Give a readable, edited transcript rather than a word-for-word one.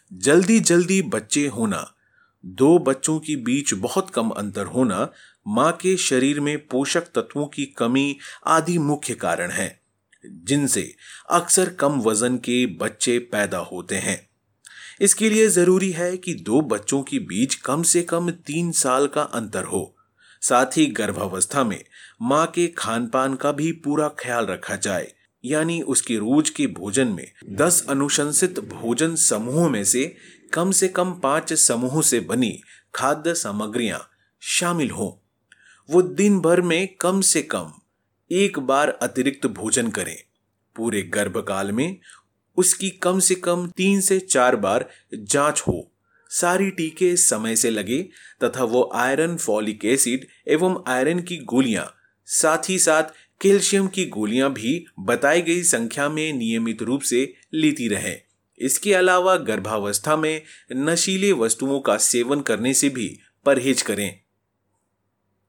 जल्दी जल्दी बच्चे होना, दो बच्चों के बीच बहुत कम अंतर होना, मां के शरीर में पोषक तत्वों की कमी आदि मुख्य कारण हैं, जिनसे अक्सर कम वजन के बच्चे पैदा होते हैं। इसके लिए जरूरी है कि दो बच्चों के बीच कम से कम 3 साल का अंतर हो। साथ ही गर्भावस्था में मां के खान पान का भी पूरा ख्याल रखा जाए, यानी उसके रोज के भोजन में 10 अनुशंसित भोजन समूहों में से कम 5 समूहों से बनी खाद्य सामग्रियां शामिल हों। वो दिन भर में कम से कम एक बार अतिरिक्त भोजन करें। पूरे गर्भकाल में उसकी कम से कम 3 से 4 बार जांच हो। सारी टीके समय से लगे तथा वो आयरन, फॉलिक एसिड एवं आयरन की गोलियां, साथ ही साथ कैल्शियम की गोलियां भी बताई गई संख्या में नियमित रूप से लेती रहे। इसके अलावा गर्भावस्था में नशीले वस्तुओं का सेवन करने से भी परहेज करें।